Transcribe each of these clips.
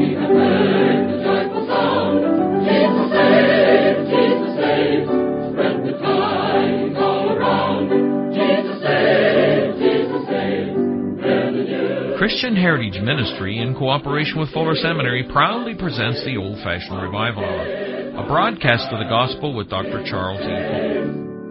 Christian Heritage Ministry, in cooperation with Fuller Seminary, proudly presents the Old-Fashioned Revival Hour, a broadcast of the Gospel with Dr. Charles E. Cole.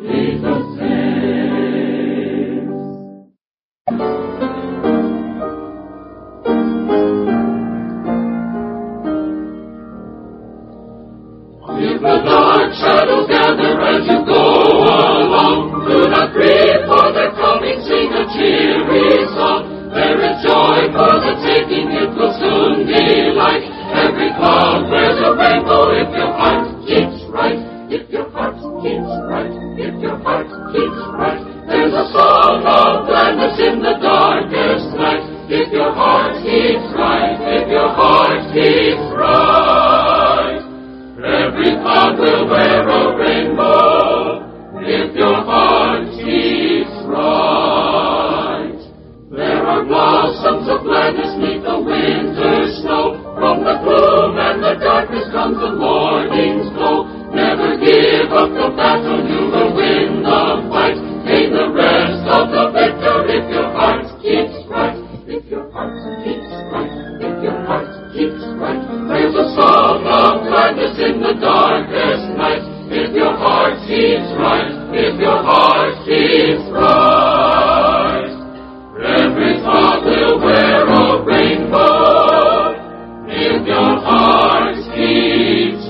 If the dark shadows gather as you go along, do not grieve, for they're coming, sing a cheery song. There is joy for the taking, it will soon be light. Every cloud wears a rainbow if your heart keeps right. If your heart keeps right, if your heart keeps right. There's a song of gladness in the darkest night. If your heart keeps right, if your heart keeps right. Every cloud will wear a rainbow if your heart keeps right. There are blossoms of gladness neath the winter snow. From the gloom and the darkness comes the morning's glow. Never give up the battle, you will win the fight. Gain the rest of the victor if your heart keeps right. If your heart keeps right, if your heart keeps right. There's a song of gladness in the darkest night. If your heart keeps right, if your heart keeps right. Every thought will wear a rainbow if your heart keeps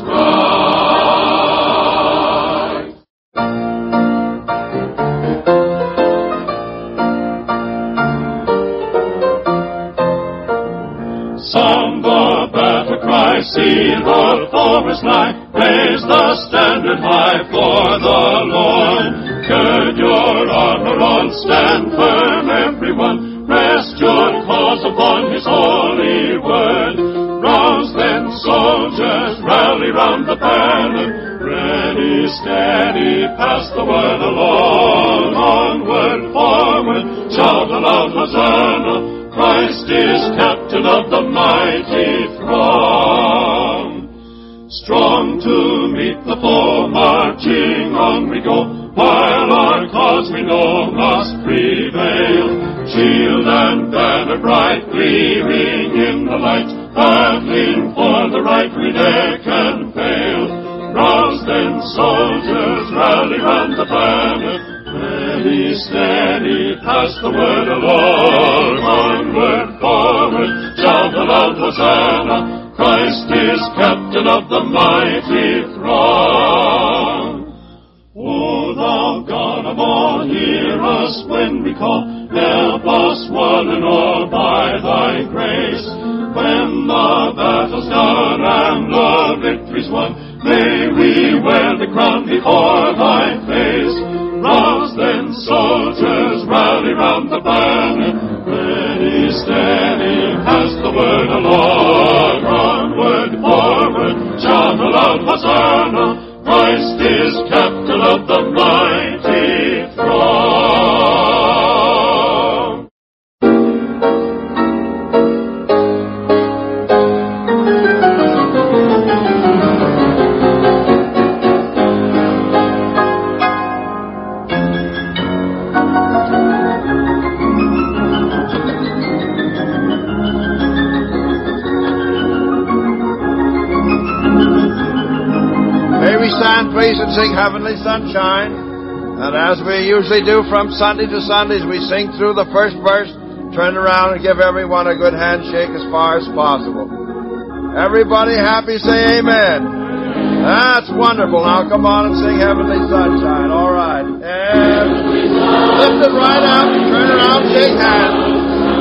right. Sound the battle cry, see the forest lie, raise the standard high for the Lord. Gird your armor on, stand firm everyone, rest your cause upon His holy word. Rouse then soldiers, rally round the banner, ready, steady, pass the word along. Onward, forward, shout aloud, Hosanna, Christ is captain of the mighty throng. Strong to meet the foe, marching on we go, while our cause we know must prevail. Shield and banner bright, gleaming in the light, battling for the right, we ne'er can fail. Rouse then soldiers, rally round the banner, ready, steady, pass the word along. Onward, forward, shout aloud, Hosanna, Christ is captain of the mighty throng. O thou God of all, hear us when we call, help us one and all by thy grace. When the battle's done and the victory's won, may we wear the crown before thy face. Rouse then soldiers, rally round the banner, ready, steady, pass the word along. Onward, forward, shout aloud, Hosanna, Christ is captain of the mighty throng. Stand, please, and sing Heavenly Sunshine. And as we usually do from Sunday to Sunday, we sing through the first verse, turn around and give everyone a good handshake as far as possible. Everybody happy, say amen. That's wonderful. Now come on and sing Heavenly Sunshine. All right. And lift it right up, turn around, shake hands.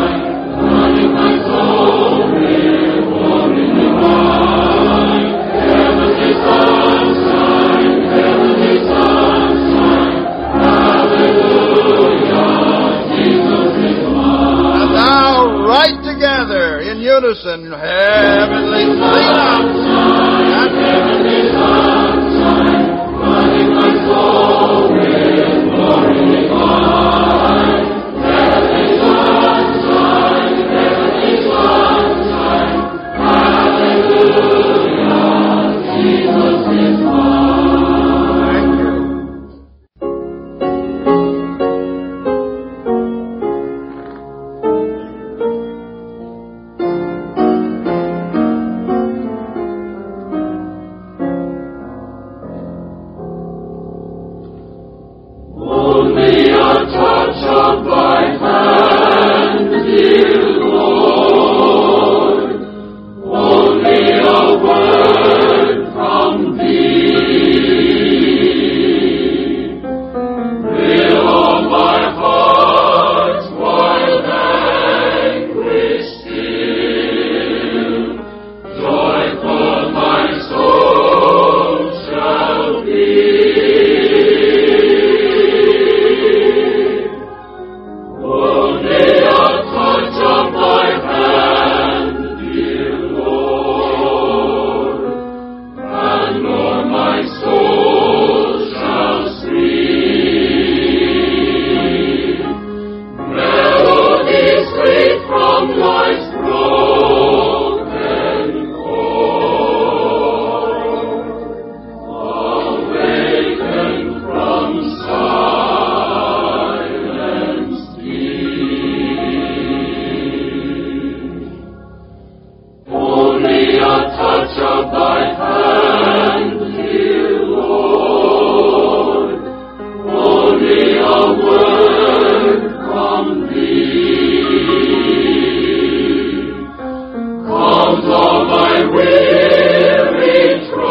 Right together in unison, heavenly sunshine, heavenly sunshine, flooding my soul with glory divine. Heavenly sunshine, heavenly sunshine, touch of thy hand, dear Lord, only a word from thee. Calms all my weary,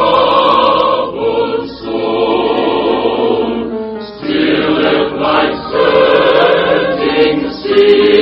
troubled soul, stilleth like surging sea.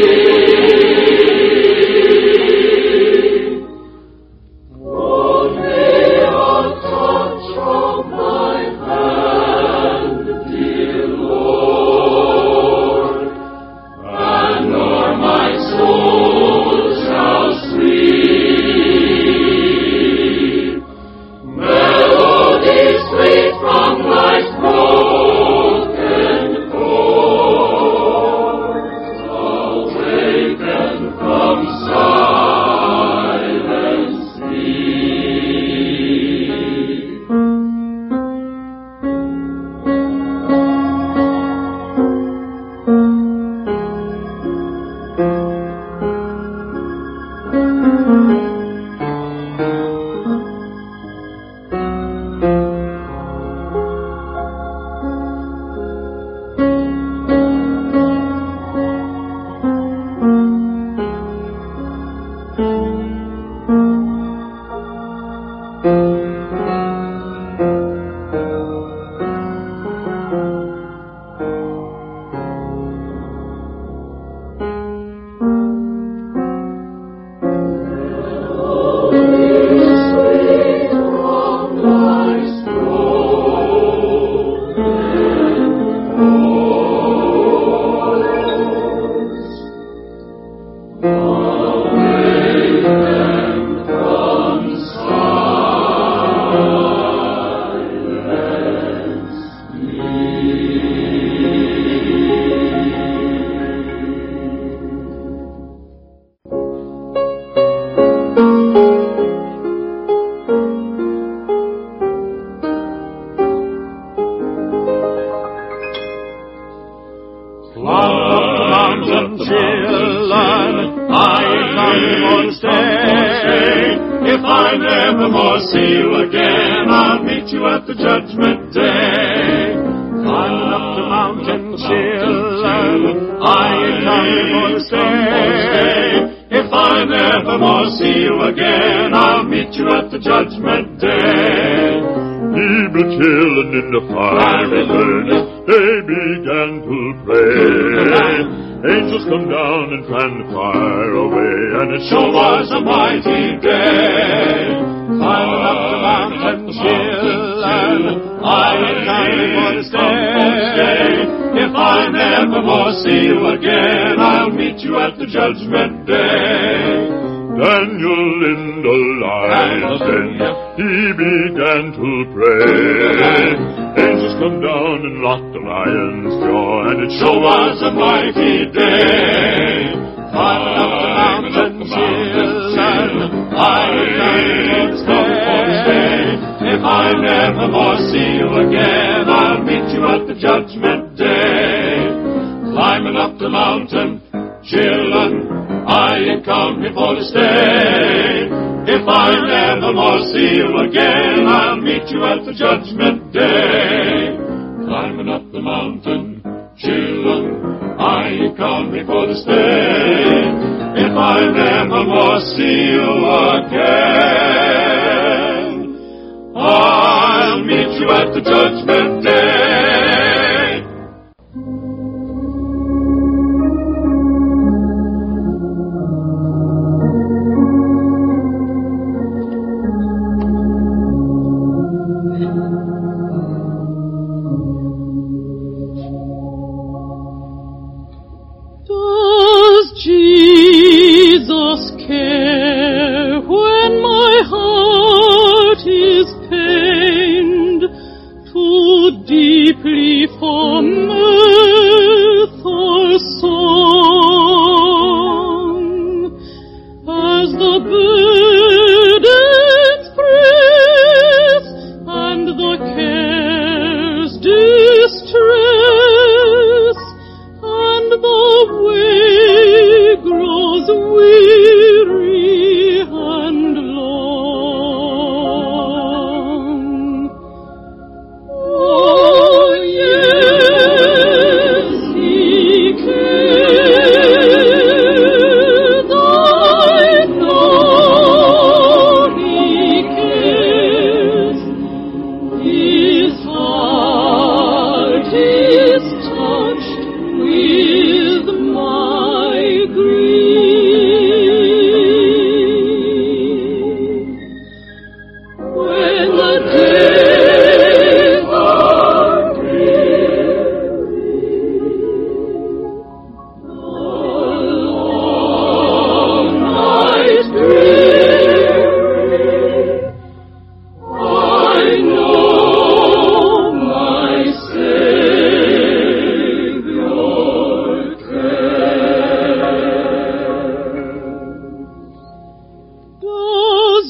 Weary and low.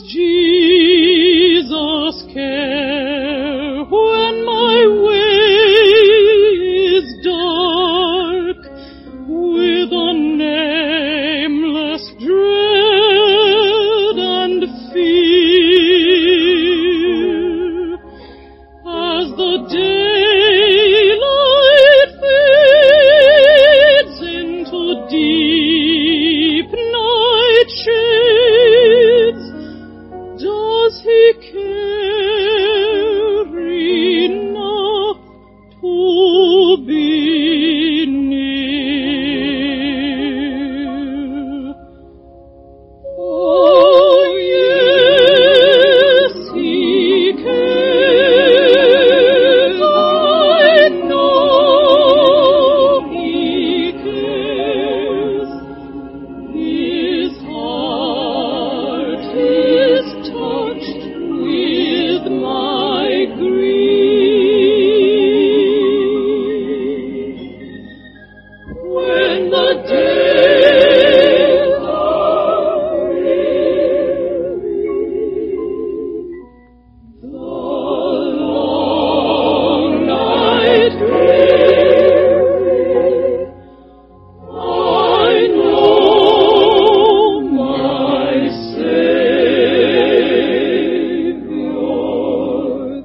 Jesus care when my way is dark with a nameless dread and fear? As the daylight fades into deep night shades, does he care enough to be near? Oh, yes, he cares. I know he cares. His heart is touched with my grief. When the days are weary, the long night dreary, I know my Savior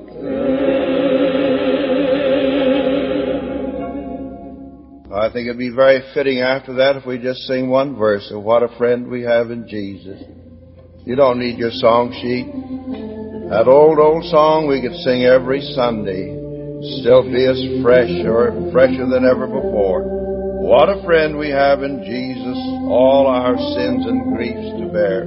cares. I think it'd be very fitting after that if we just sing one verse of What a Friend We Have in Jesus. You don't need your song sheet. That old song we could sing every Sunday still be as fresh or fresher than ever before. What a friend we have in Jesus, all our sins and griefs to bear.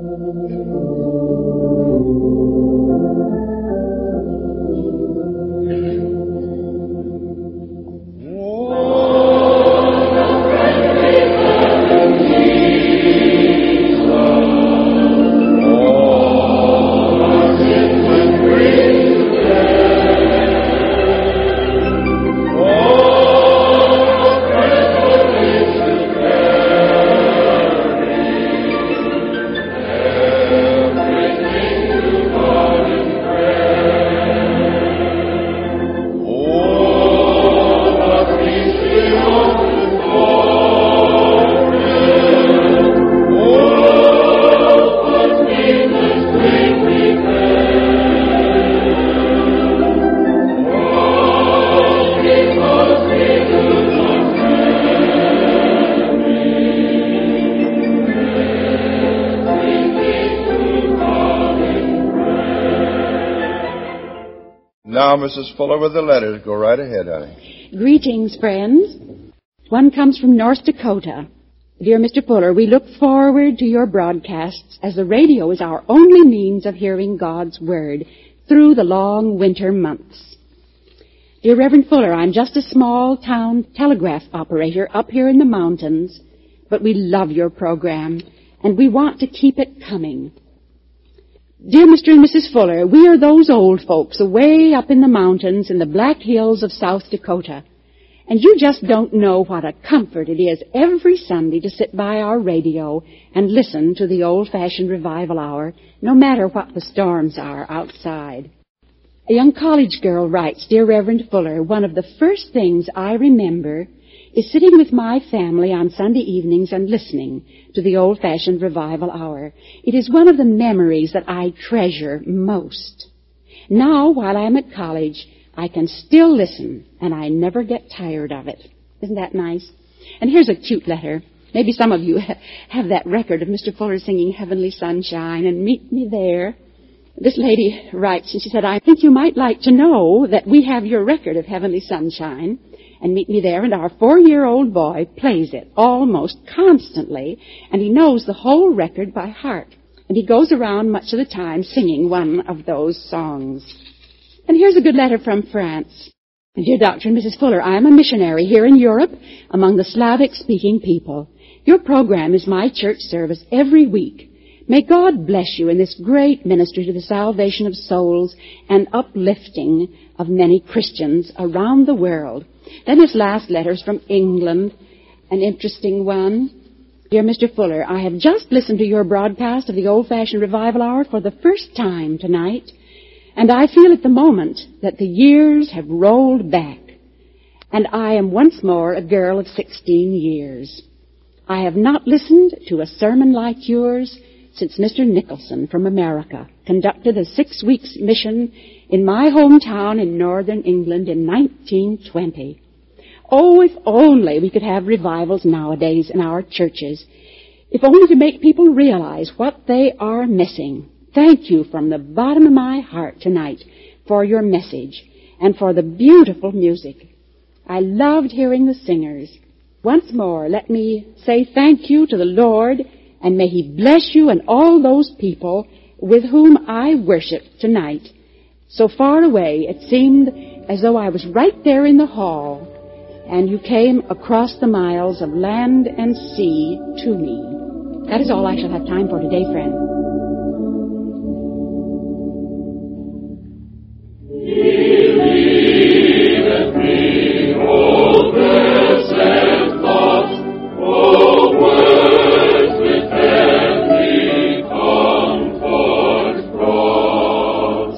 Now, Mrs. Fuller, with the letters. Go right ahead, honey. Greetings, friends. One comes from North Dakota. Dear Mr. Fuller, we look forward to your broadcasts as the radio is our only means of hearing God's Word through the long winter months. Dear Reverend Fuller, I'm just a small-town telegraph operator up here in the mountains, but we love your program, and we want to keep it coming. Dear Mr. and Mrs. Fuller, we are those old folks away up in the mountains in the Black Hills of South Dakota, and you just don't know what a comfort it is every Sunday to sit by our radio and listen to the old-fashioned revival hour, no matter what the storms are outside. A young college girl writes, Dear Reverend Fuller, one of the first things I remember is sitting with my family on Sunday evenings and listening to the old-fashioned revival hour. It is one of the memories that I treasure most. Now, while I'm at college, I can still listen, and I never get tired of it. Isn't that nice? And here's a cute letter. Maybe some of you have that record of Mr. Fuller singing Heavenly Sunshine and Meet Me There. This lady writes, and she said, I think you might like to know that we have your record of Heavenly Sunshine and Meet Me There, and our 4-year-old boy plays it almost constantly, and he knows the whole record by heart. And he goes around much of the time singing one of those songs. And here's a good letter from France. Dear Dr. and Mrs. Fuller, I am a missionary here in Europe among the Slavic-speaking people. Your program is my church service every week. May God bless you in this great ministry to the salvation of souls and uplifting of many Christians around the world. Then his last letter is from England, an interesting one. Dear Mr. Fuller, I have just listened to your broadcast of the Old-Fashioned Revival Hour for the first time tonight, and I feel at the moment that the years have rolled back, and I am once more a girl of 16 years. I have not listened to a sermon like yours since Mr. Nicholson from America conducted a 6-week mission in my hometown in northern England in 1920. Oh, if only we could have revivals nowadays in our churches, if only to make people realize what they are missing. Thank you from the bottom of my heart tonight for your message and for the beautiful music. I loved hearing the singers. Once more, let me say thank you to the Lord, and may He bless you and all those people with whom I worship tonight. So far away, it seemed as though I was right there in the hall, and you came across the miles of land and sea to me. That is all I shall have time for today, friend. Believe me, O blessed thoughts, O words with heavenly comfort brought.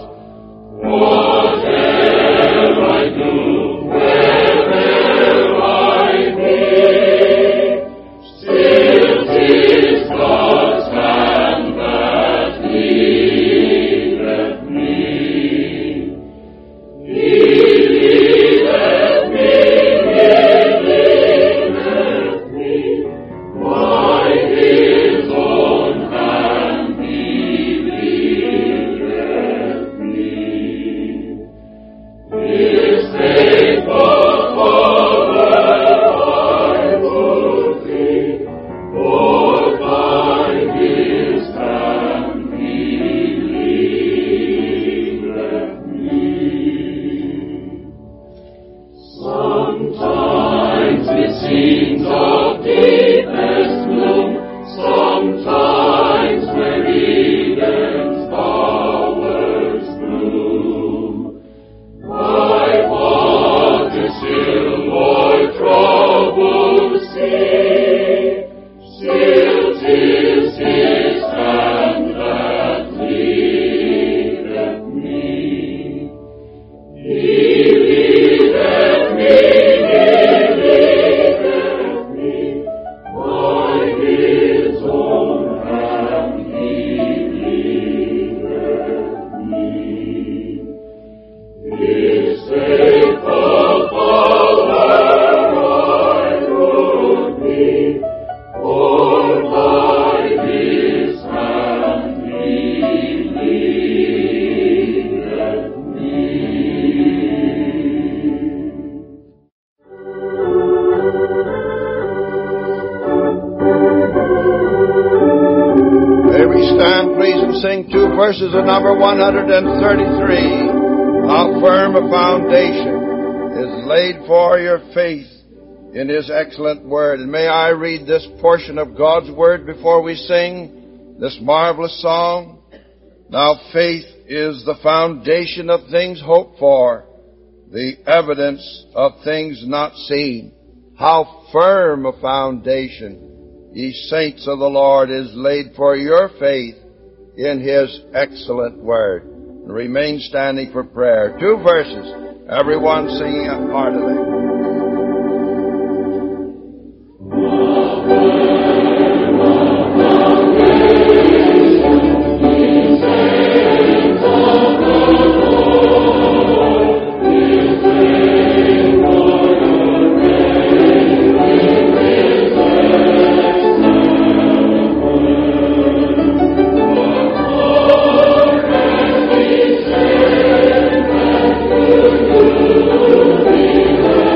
Whatever I do, wherever I be, still 'tis God's hand that leadeth me. Believeth me, by His own hand believeth me. His faithful Father I would be, for by His hand believeth me. Sometimes it seems of deepest gloom, sometimes where Eden's bowers bloom. By water still or troubled sea, still 'tis His hand that leadeth me. Believeth me, by His own hand believeth me. His faithful follower I would be, for by His hand believeth me. May we stand, please, and sing 2 verses of number 133. How firm a foundation is laid for your faith in His excellent Word. And may I read this portion of God's Word before we sing this marvelous song? Now faith is the foundation of things hoped for, the evidence of things not seen. How firm a foundation, ye saints of the Lord, is laid for your faith in His excellent Word. And remain standing for prayer. 2 verses, everyone singing heartily. Be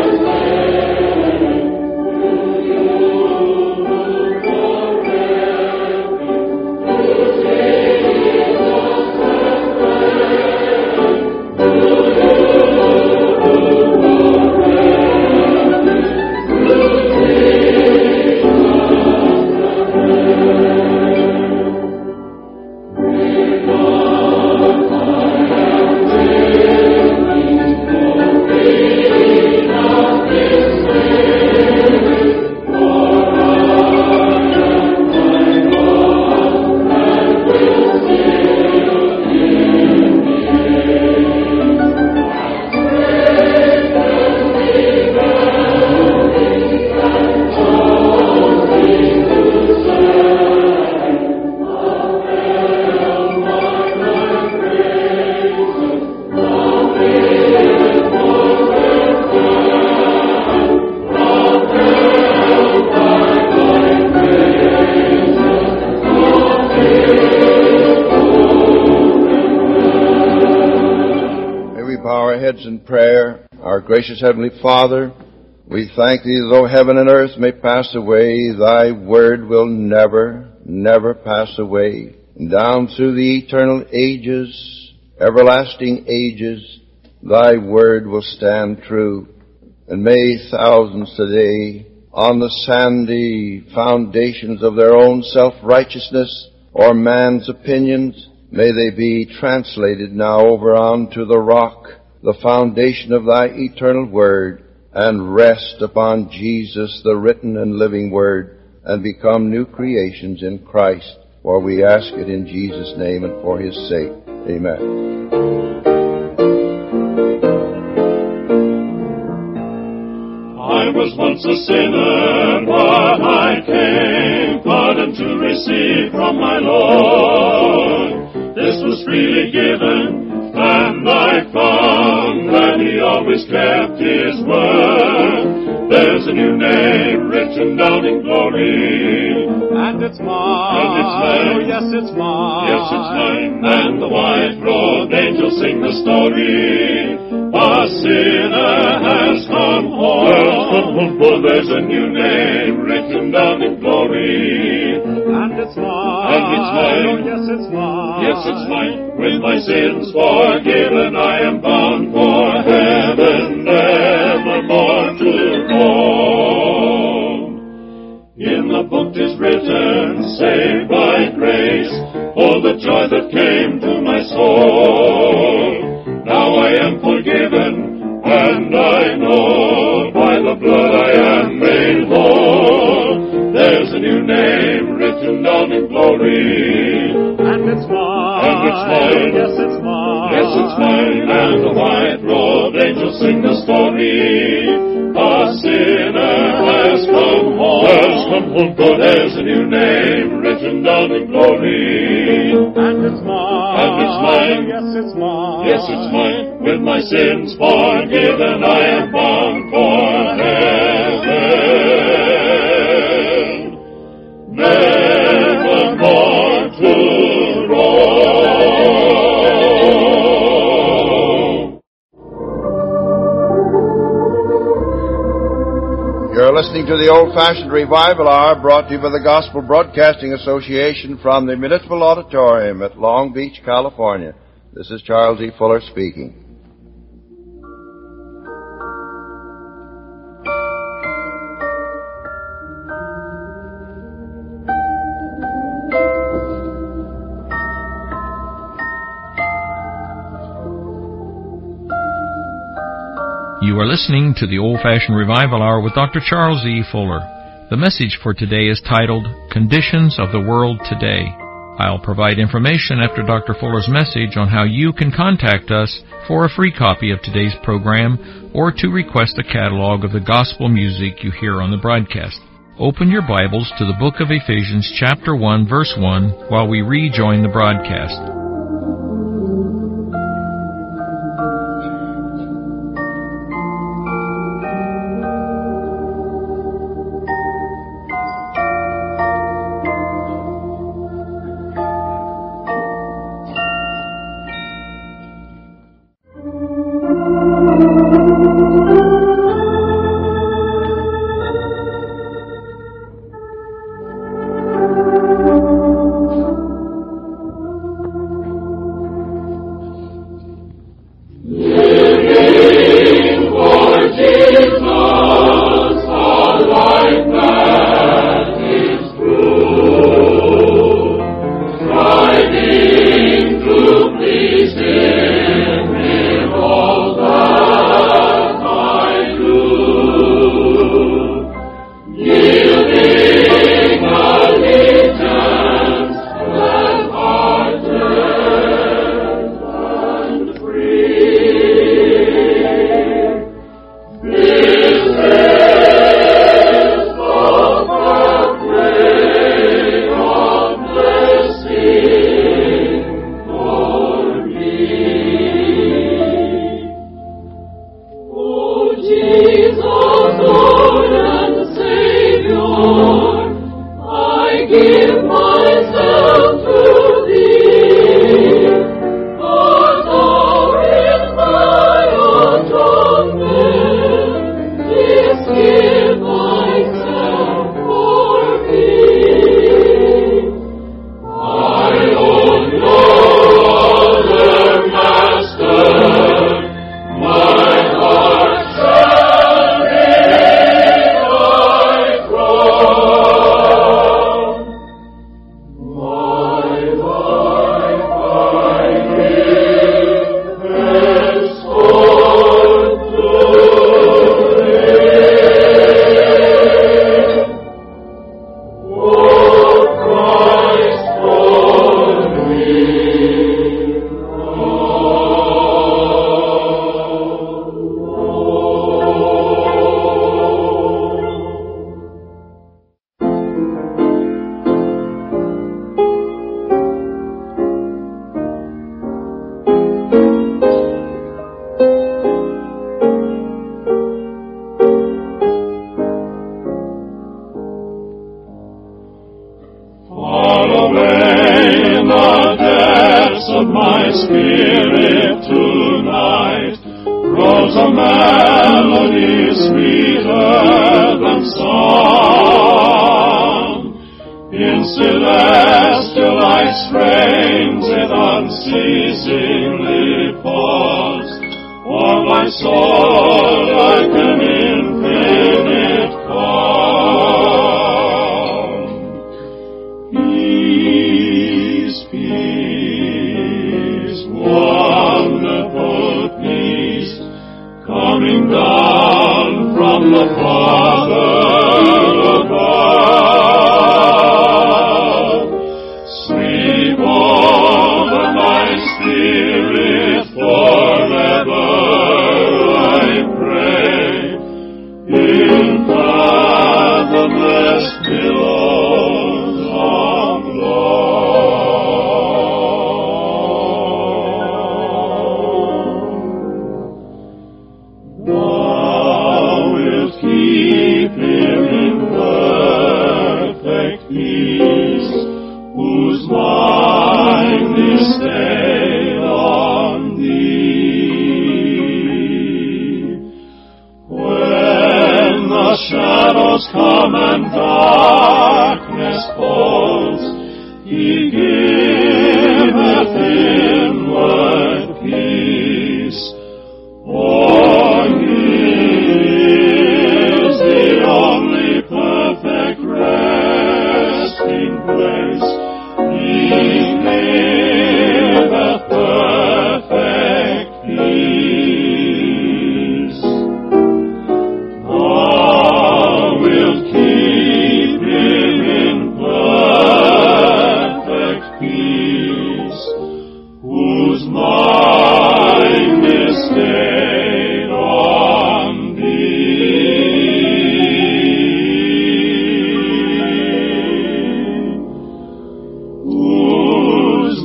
our heads in prayer. Our gracious Heavenly Father, we thank Thee, though heaven and earth may pass away, Thy word will never, never pass away. And down through the eternal ages, everlasting ages, Thy word will stand true. And may thousands today, on the sandy foundations of their own self-righteousness or man's opinions, may they be translated now over onto the rock, the foundation of Thy eternal word, and rest upon Jesus, the written and living word, and become new creations in Christ. For we ask it in Jesus' name and for His sake. Amen. I was once a sinner, but I came, pardon to receive from my Lord. This was freely given, and I found that He always kept His word. There's a new name written down in glory, and it's mine. And it's mine. Oh, yes, it's mine. Yes, it's mine. And the white-robed angels sing the story. A sinner has come home, for there's a new name written down in glory. And it's mine. And it's mine. Oh, yes, it's mine. Yes, it's mine. With my sins forgiven, I am bound for heaven, nevermore to roam. In the book 'tis written, saved by grace, oh, the joy that came to my soul. Now I am forgiven, and I know by the blood I am made whole. There's a new name written down in glory. And it's mine. And it's mine. Yes, it's mine. Yes, it's mine. And the white-robed angels sing the story. A sinner has come home. For there's a new name written down in glory. And it's mine. And it's mine. Yes, it's mine. Yes, it's mine. With my sins forgiven, I am bound for heaven, nevermore to roam. You're listening to the Old-Fashioned Revival Hour, brought to you by the Gospel Broadcasting Association from the Municipal Auditorium at Long Beach, California. This is Charles E. Fuller speaking. You are listening to the Old-Fashioned Revival Hour with Dr. Charles E. Fuller. The message for today is titled, Conditions of the World Today. I'll provide information after Dr. Fuller's message on how you can contact us for a free copy of today's program or to request a catalog of the gospel music you hear on the broadcast. Open your Bibles to the book of Ephesians chapter 1, verse 1 while we rejoin the broadcast. my spirit tonight rolls a melody sweeter than song. In celestial light strains it unceasingly falls, for my soul like an infinite calm. Peace, peace, wonderful peace, coming down from the Father above. Sleep over my spirit forever, I pray, in fathomless billows of love. Thou wilt keep him in perfect peace, whose mind is stayed on thee. When the shadows come and darkness falls, he giveth inward peace, for he is the only perfect resting place. He giveth perfect peace. Thou wilt keep him in perfect peace, whose mind is stayed on thee. Whose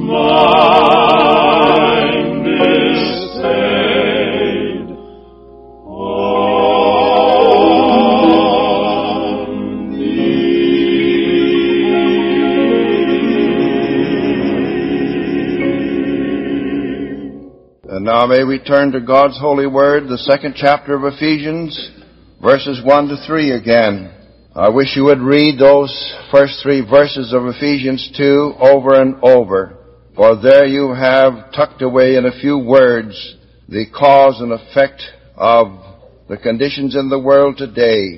mind is stayed on And now may we turn to God's holy word, the second chapter of Ephesians, verses 1 to 3 again. I wish you would read those first 3 verses of Ephesians 2 over and over, for there you have tucked away in a few words the cause and effect of the conditions in the world today,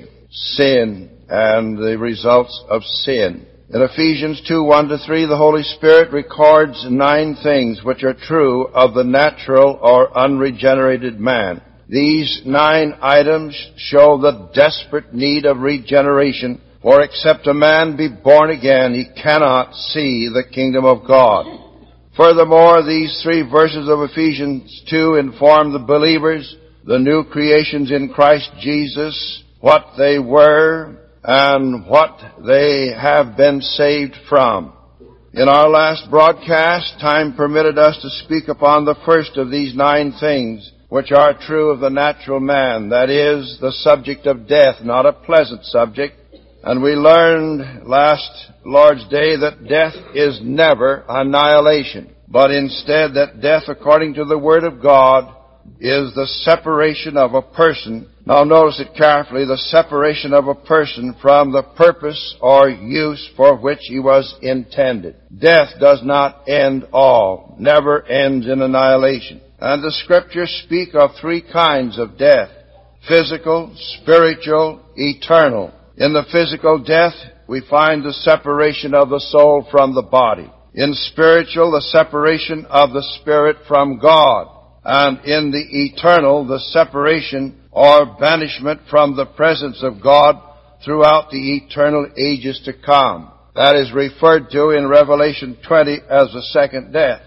sin and the results of sin. In Ephesians 2, 1 to 3, the Holy Spirit records 9 things which are true of the natural or unregenerated man. These 9 items show the desperate need of regeneration, for except a man be born again, he cannot see the kingdom of God. Furthermore, these 3 verses of Ephesians 2 inform the believers, the new creations in Christ Jesus, what they were and what they have been saved from. In our last broadcast, time permitted us to speak upon the first of these 9 things which are true of the natural man, that is, the subject of death, not a pleasant subject. And we learned last Lord's Day that death is never annihilation, but instead that death, according to the Word of God, is the separation of a person. Now notice it carefully, the separation of a person from the purpose or use for which he was intended. Death does not end all, never ends in annihilation. And the Scriptures speak of 3 kinds of death: physical, spiritual, eternal. In the physical death, we find the separation of the soul from the body. In spiritual, the separation of the spirit from God. And in the eternal, the separation or banishment from the presence of God throughout the eternal ages to come. That is referred to in Revelation 20 as the second death.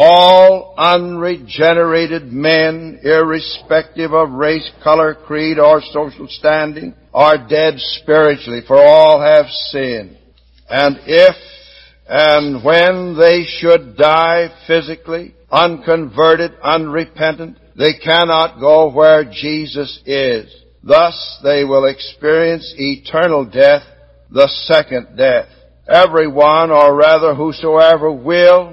All unregenerated men, irrespective of race, color, creed, or social standing, are dead spiritually, for all have sinned. And if and when they should die physically, unconverted, unrepentant, they cannot go where Jesus is. Thus they will experience eternal death, the second death. Everyone, or rather whosoever will,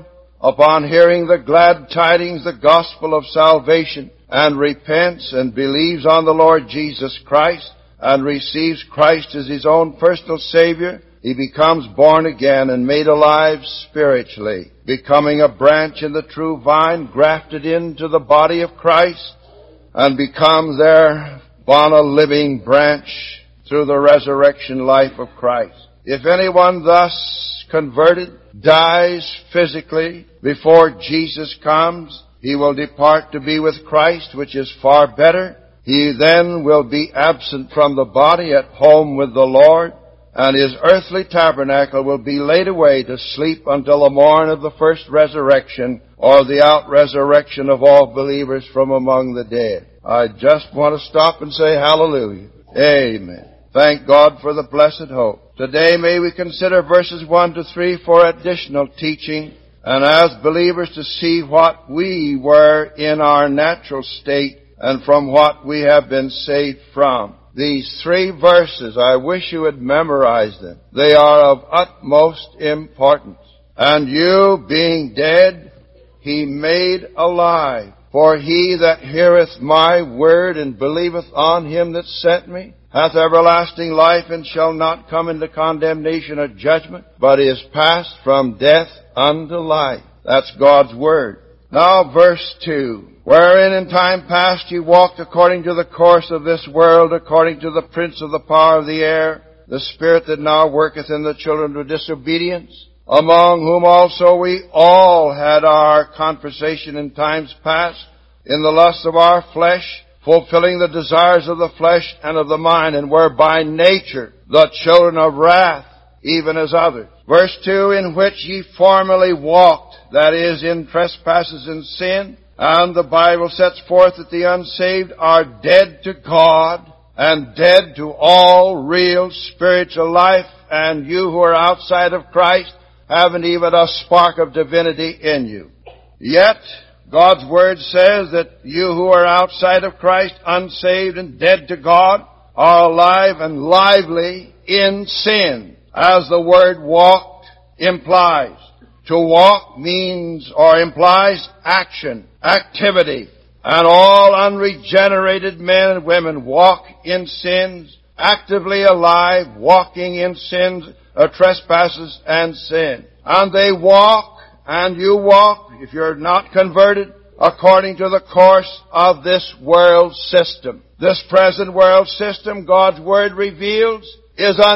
upon hearing the glad tidings, the gospel of salvation, and repents and believes on the Lord Jesus Christ, and receives Christ as his own personal Savior, he becomes born again and made alive spiritually, becoming a branch in the true vine, grafted into the body of Christ, and becomes thereupon a living branch through the resurrection life of Christ. If anyone thus converted dies physically before Jesus comes, he will depart to be with Christ, which is far better. He then will be absent from the body, at home with the Lord, and his earthly tabernacle will be laid away to sleep until the morn of the first resurrection, or the out-resurrection of all believers from among the dead. I just want to stop and say hallelujah. Amen. Thank God for the blessed hope. Today may we consider verses 1 to 3 for additional teaching, and as believers to see what we were in our natural state and from what we have been saved from. These 3 verses, I wish you would memorize them. They are of utmost importance. And you, being dead, he made alive. For he that heareth my word and believeth on him that sent me hath everlasting life, and shall not come into condemnation or judgment, but is passed from death unto life. That's God's word. Now verse 2. Wherein in time past ye walked according to the course of this world, according to the prince of the power of the air, the spirit that now worketh in the children of disobedience, among whom also we all had our conversation in times past, in the lust of our flesh, fulfilling the desires of the flesh and of the mind, and were by nature the children of wrath, even as others. Verse 2, in which ye formerly walked, that is, in trespasses and sin, and the Bible sets forth that the unsaved are dead to God, and dead to all real spiritual life, and you who are outside of Christ haven't even a spark of divinity in you. Yet, God's Word says that you who are outside of Christ, unsaved and dead to God, are alive and lively in sin, as the word walked implies. To walk means or implies action, activity, and all unregenerated men and women walk in sins, actively alive, walking in sins, trespasses and sin. And they walk, and you walk, if you're not converted, according to the course of this world system. This present world system, God's Word reveals, is an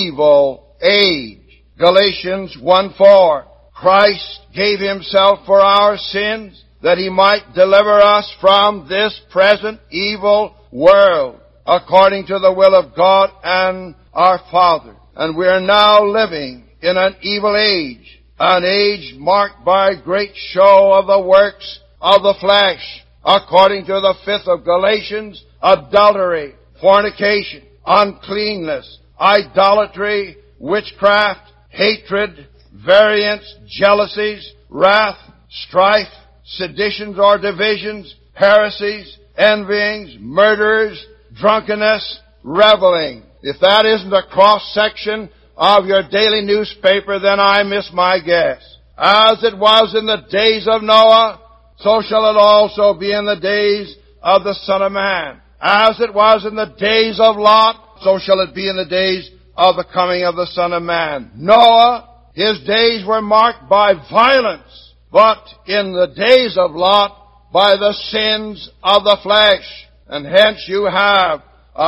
evil age. Galatians 1:4. Christ gave himself for our sins, that he might deliver us from this present evil world, according to the will of God and our Father. And we are now living in an evil age, an age marked by great show of the works of the flesh, according to the 5th of Galatians, adultery, fornication, uncleanness, idolatry, witchcraft, hatred, variance, jealousies, wrath, strife, seditions or divisions, heresies, envyings, murders, drunkenness, reveling. If that isn't a cross-section of your daily newspaper, then I miss my guess. As it was in the days of Noah, so shall it also be in the days of the Son of Man. As it was in the days of Lot, so shall it be in the days of the coming of the Son of Man. Noah, his days were marked by violence, but in the days of Lot, by the sins of the flesh. And hence you have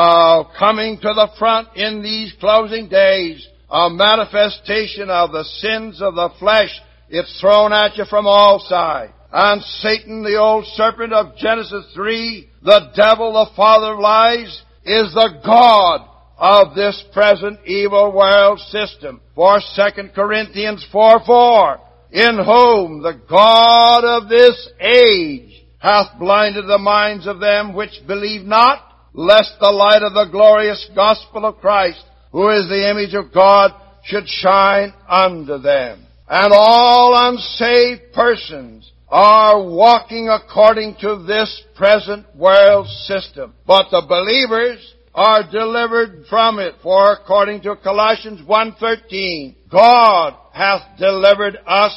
coming to the front in these closing days, a manifestation of the sins of the flesh. It's thrown at you from all sides. And Satan, the old serpent of Genesis 3, the devil, the father of lies, is the God of this present evil world system. For 2 Corinthians 4:4, in whom the God of this age hath blinded the minds of them which believe not, lest the light of the glorious gospel of Christ, who is the image of God, should shine unto them. And all unsaved persons are walking according to this present world system. But the believers are delivered from it. For according to Colossians 1:13, God hath delivered us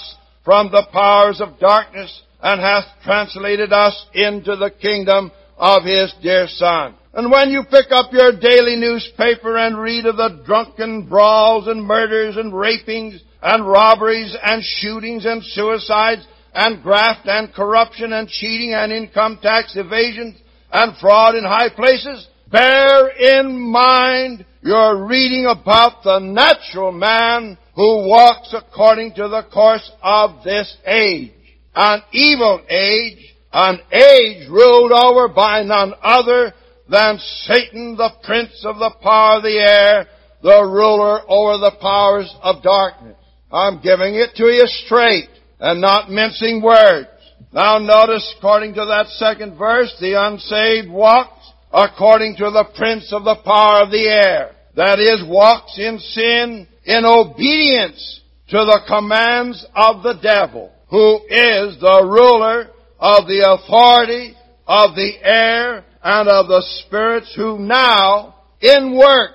from the powers of darkness, and hath translated us into the kingdom of His dear Son. And when you pick up your daily newspaper and read of the drunken brawls and murders and rapings and robberies and shootings and suicides and graft and corruption and cheating and income tax evasions and fraud in high places, bear in mind you're reading about the natural man who walks according to the course of this age. An evil age, an age ruled over by none other than Satan, the prince of the power of the air, the ruler over the powers of darkness. I'm giving it to you straight and not mincing words. Now notice, according to that second verse, the unsaved walks according to the prince of the power of the air. That is, walks in sin, in obedience to the commands of the devil, who is the ruler of the authority of the air and of the spirits, who now, in work,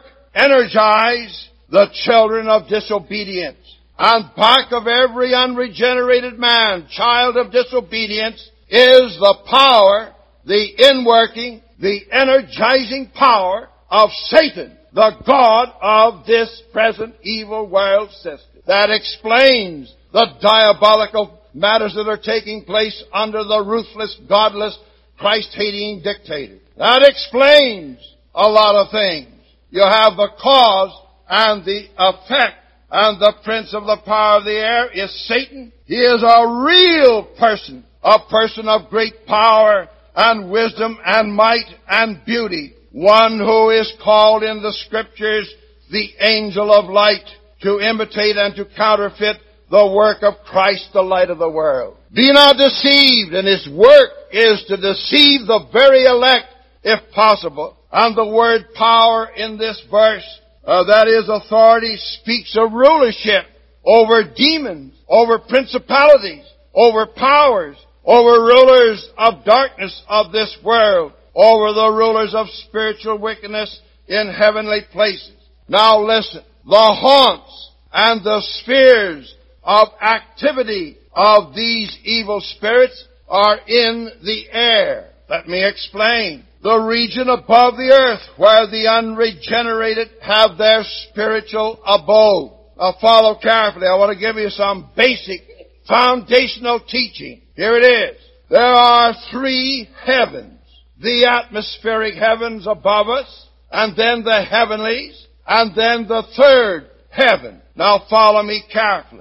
energize the children of disobedience. And back of every unregenerated man, child of disobedience, is the power, the inworking, the energizing power of Satan, the god of this present evil world system. That explains the diabolical matters that are taking place under the ruthless, godless, Christ-hating dictator. That explains a lot of things. You have the cause and the effect, and the prince of the power of the air is Satan. He is a real person, a person of great power and wisdom and might and beauty, one who is called in the Scriptures the angel of light, to imitate and to counterfeit the work of Christ, the light of the world. Be not deceived, and his work is to deceive the very elect, if possible. And the word power in this verse, that is authority, speaks of rulership over demons, over principalities, over powers, over rulers of darkness of this world, over the rulers of spiritual wickedness in heavenly places. Now listen, the haunts and the spheres of activity of these evil spirits are in the air. Let me explain. The region above the earth where the unregenerated have their spiritual abode. Now follow carefully. I want to give you some basic foundational teaching. Here it is. There are three heavens. The atmospheric heavens above us, and then the heavenlies, and then the third heaven. Now follow me carefully.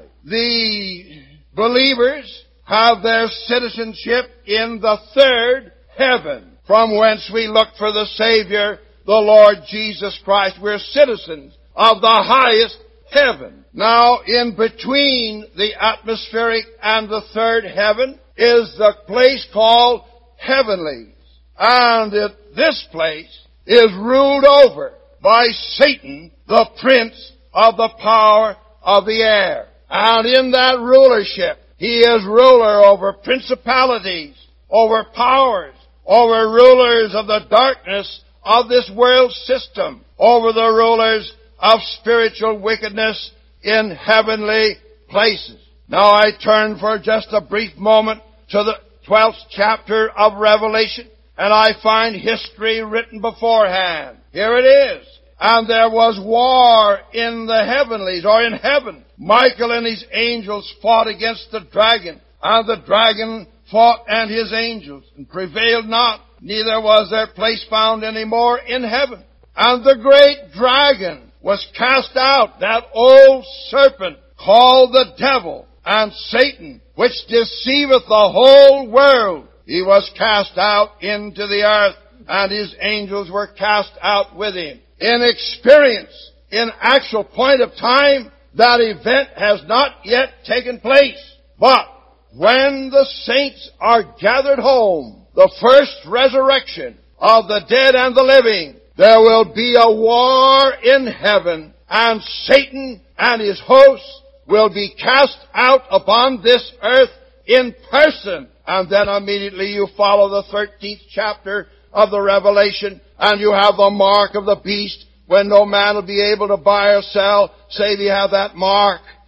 The believers have their citizenship in the third heaven, from whence we look for the Savior, the Lord Jesus Christ. We're citizens of the highest heaven. Now, in between the atmospheric and the third heaven is the place called heavenlies. And this place is ruled over by Satan, the prince of the power of the air. And in that rulership, he is ruler over principalities, over powers, over rulers of the darkness of this world system, over the rulers of spiritual wickedness in heavenly places. Now I turn for just a brief moment to the 12th chapter of Revelation, and I find history written beforehand. Here it is. And there was war in the heavenlies, or in heaven. Michael and his angels fought against the dragon, and the dragon fought and his angels, and prevailed not, neither was their place found any more in heaven. And the great dragon was cast out, that old serpent called the devil and Satan, which deceiveth the whole world. He was cast out into the earth, and his angels were cast out with him. In experience, in actual point of time, that event has not yet taken place. But when the saints are gathered home, the first resurrection of the dead and the living, there will be a war in heaven, and Satan and his hosts will be cast out upon this earth in person. And then immediately you follow the 13th chapter of the Revelation, and you have the mark of the beast, when no man will be able to buy or sell, save he have that mark.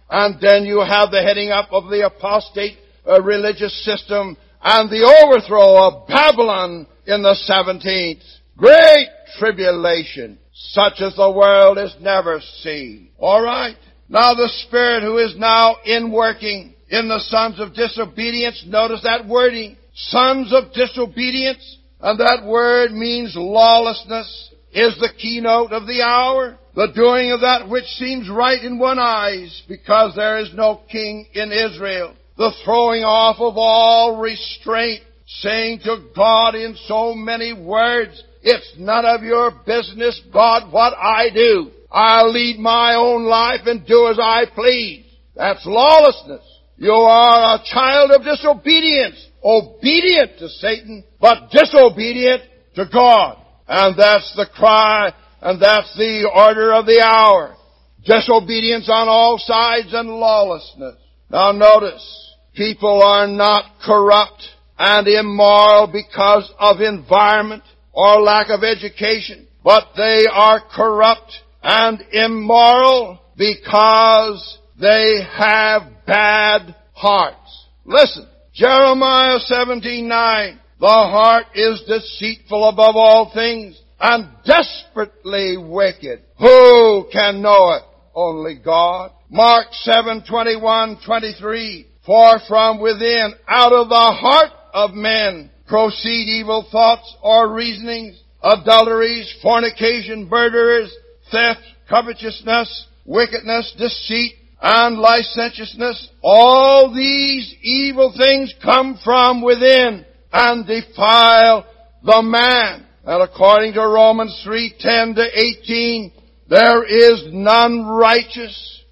And then you have the heading up of the apostate religious system and the overthrow of Babylon in the 17th. Great tribulation, such as the world has never seen. All right. Now the Spirit who is now in working in the sons of disobedience, notice that wording, sons of disobedience, and that word means lawlessness, is the keynote of the hour. The doing of that which seems right in one's eyes, because there is no king in Israel. The throwing off of all restraint, saying to God in so many words, it's none of your business, God, what I do. I'll lead my own life and do as I please. That's lawlessness. You are a child of disobedience, obedient to Satan, but disobedient to God. And that's the cry, and that's the order of the hour. Disobedience on all sides and lawlessness. Now notice, people are not corrupt and immoral because of environment or lack of education, but they are corrupt and immoral because they have bad hearts. Listen, Jeremiah 17:9. The heart is deceitful above all things and desperately wicked. Who can know it? Only God. Mark 7:21-23. For from within, out of the heart of men, proceed evil thoughts or reasonings, adulteries, fornication, murderers, theft, covetousness, wickedness, deceit, and licentiousness. All these evil things come from within and defile the man. And according to Romans 3:10-18, there is none righteous,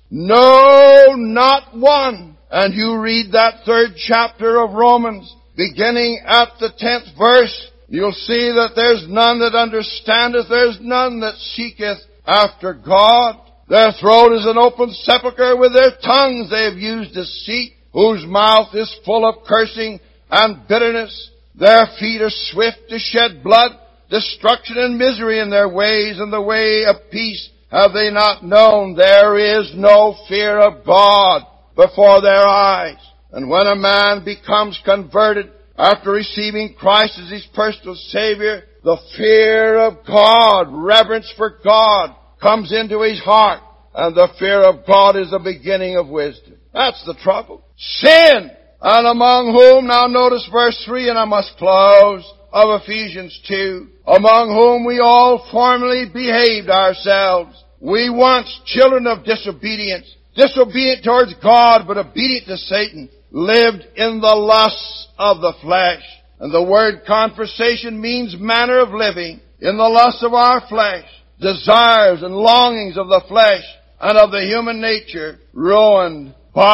no, not one. And you read that 3rd chapter of Romans, beginning at the 10th verse, you'll see that there's none that understandeth, there's none that seeketh after God. Their throat is an open sepulchre, with their tongues they have used deceit, whose mouth is full of cursing and bitterness. Their feet are swift to shed blood, destruction and misery in their ways, and the way of peace have they not known. There is no fear of God before their eyes. And when a man becomes converted after receiving Christ as his personal Savior, the fear of God, reverence for God, comes into his heart. And the fear of God is the beginning of wisdom. That's the trouble. Sin. And among whom, now notice verse 3, and I must close, of Ephesians 2, among whom we all formerly behaved ourselves. We once children of disobedience, disobedient towards God, but obedient to Satan, lived in the lusts of the flesh. And the word conversation means manner of living in the lusts of our flesh, desires and longings of the flesh and of the human nature, ruined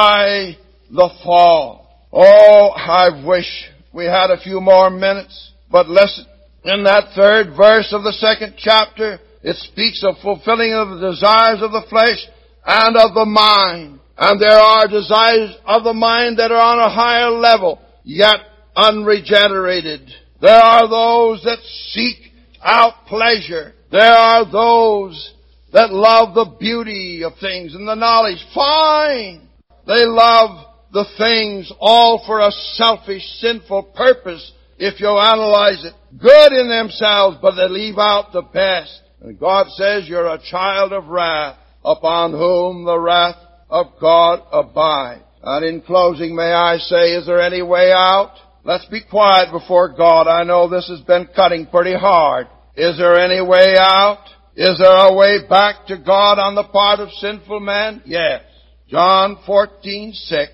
by the fall. Oh, I wish we had a few more minutes, but listen. In that 3rd verse of the 2nd chapter, it speaks of fulfilling of the desires of the flesh and of the mind. And there are desires of the mind that are on a higher level, yet unregenerated. There are those that seek out pleasure. There are those that love the beauty of things and the knowledge. Fine. They love the things all for a selfish, sinful purpose, if you analyze it. Good in themselves, but they leave out the best. And God says you're a child of wrath, upon whom the wrath of God abide. And in closing, may I say, is there any way out? Let's be quiet before God. I know this has been cutting pretty hard. Is there any way out? Is there a way back to God on the part of sinful man? Yes. John 14:6.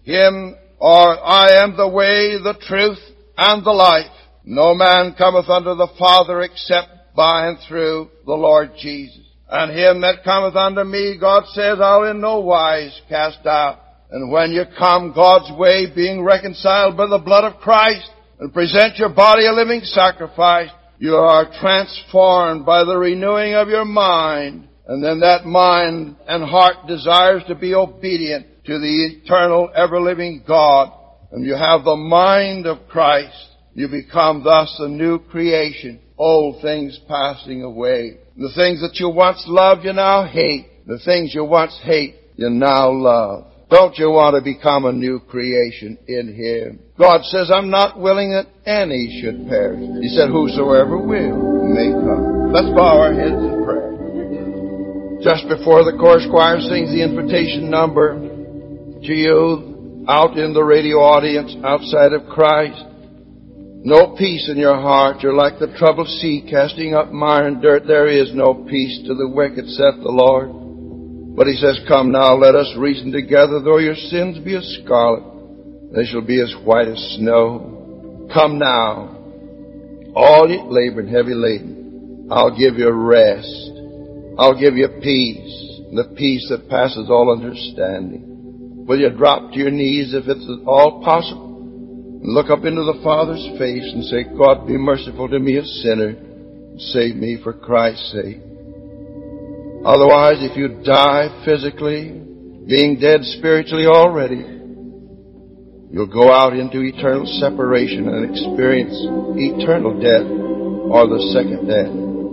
I am the way, the truth, and the life. No man cometh unto the Father except by and through the Lord Jesus. And him that cometh unto me, God says, I'll in no wise cast out. And when you come God's way, being reconciled by the blood of Christ, and present your body a living sacrifice, you are transformed by the renewing of your mind. And then that mind and heart desires to be obedient to the eternal, ever-living God. And you have the mind of Christ. You become thus a new creation. Old things passing away. The things that you once loved, you now hate. The things you once hate, you now love. Don't you want to become a new creation in Him? God says, I'm not willing that any should perish. He said, whosoever will may come. Let's bow our heads in prayer. Just before the chorus choir sings the invitation number to you out in the radio audience outside of Christ, no peace in your heart. You're like the troubled sea casting up mire and dirt. There is no peace to the wicked, saith the Lord. But He says, come now, let us reason together. Though your sins be as scarlet, they shall be as white as snow. Come now, all ye labor and heavy laden, I'll give you rest. I'll give you peace, the peace that passes all understanding. Will you drop to your knees if it's at all possible? And look up into the Father's face and say, God, be merciful to me, a sinner. Save me for Christ's sake. Otherwise, if you die physically, being dead spiritually already, you'll go out into eternal separation and experience eternal death or the second death.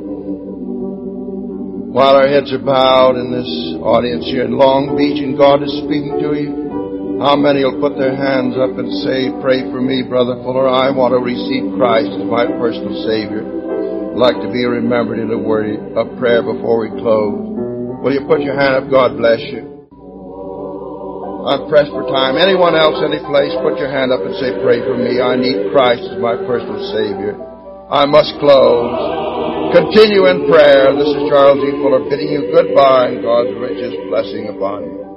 While our heads are bowed in this audience here in Long Beach and God is speaking to you, how many will put their hands up and say, pray for me, Brother Fuller, I want to receive Christ as my personal Savior. I'd like to be remembered in a word of prayer before we close. Will you put your hand up? God bless you. I'm pressed for time. Anyone else, any place, put your hand up and say, pray for me. I need Christ as my personal Savior. I must close. Continue in prayer. This is Charles E. Fuller bidding you goodbye and God's richest blessing upon you.